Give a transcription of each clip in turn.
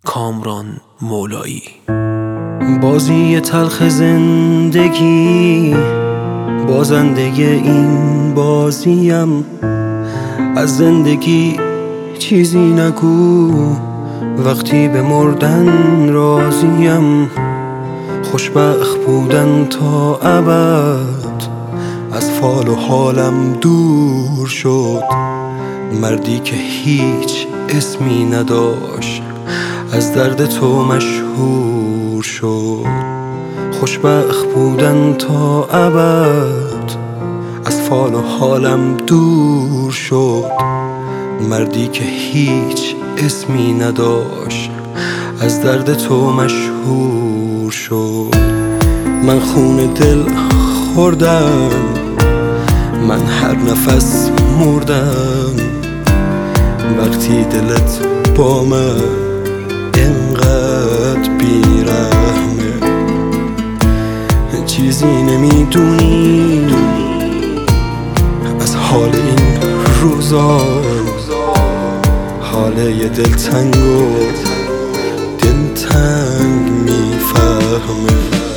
کامران مولایی. بازی تلخ زندگی، بازنده این بازیم. از زندگی چیزی نگو، وقتی به مردن راضیم. خوشبخت بودن تا ابد از فال و حالم دور شد. مردی که هیچ اسمی نداشت از درد تو مشهور شد. خوشبخت بودن تا ابد از فال و حالم دور شد. مردی که هیچ اسمی نداشت از درد تو مشهور شد. من خون دل خوردم، من هر نفس مردم. وقتی دلت با من اینقدر بیرحمه، چیزی نمیدونی از حال این روزا. حال یه دلتنگ و دلتنگ میفهمه.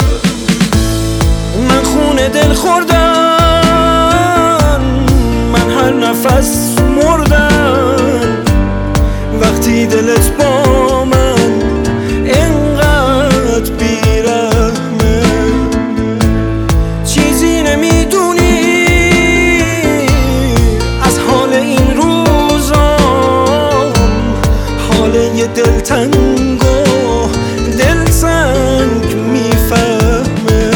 من خون دل خوردم، من هر نفس مردم. وقتی دلت با من اینقدر بیرحمه، چیزی نمیدونی از حال این روزا. حال یه دلتنگ و دلتنگ میفهمه.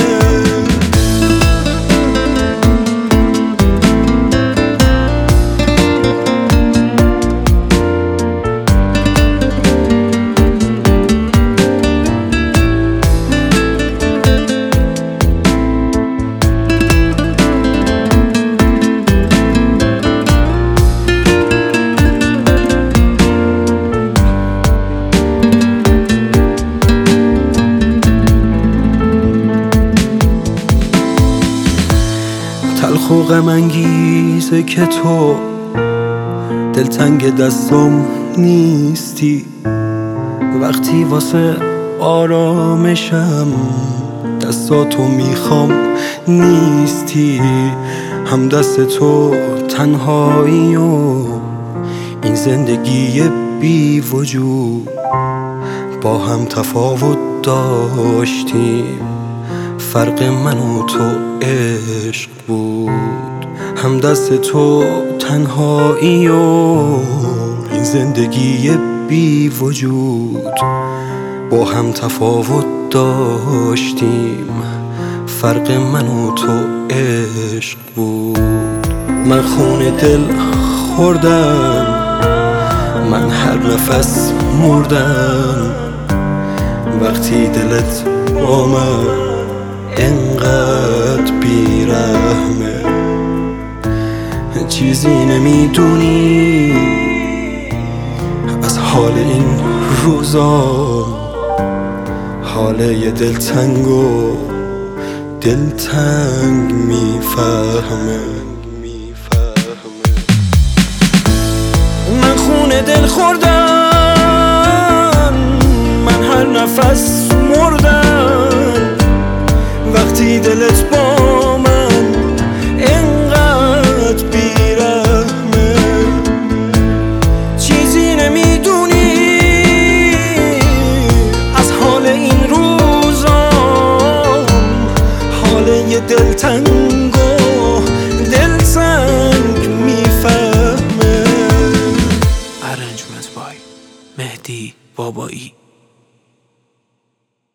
تلخ و غم انگیزه که تو دلتنگ دستم نیستی. وقتی واسه آرامشم دستاتو میخوام نیستی. هم دست تو تنهایی و این زندگی بی وجود با هم تفاوت داشتیم. فرق من و تو عشق بود. هم دست تو تنهایی و این زندگی بی وجود با هم تفاوت داشتیم. فرق من و تو عشق بود. من خون دل خوردم، من هر نفس مردم. وقتی دلت با من اینقدر بیرحمه، چیزی نمیدونی از حال این روزا. حال یه دلتنگ و دلتنگ میفهمه. من خون دل خوردم، من هر نفس مردم. وقتی دلت با من اینقدر بیرحمه، چیزی نمیدونی از حال این روزا. حال یه دلتنگ و دلتنگ میفهمه. Arrangement by مهدی بابایی.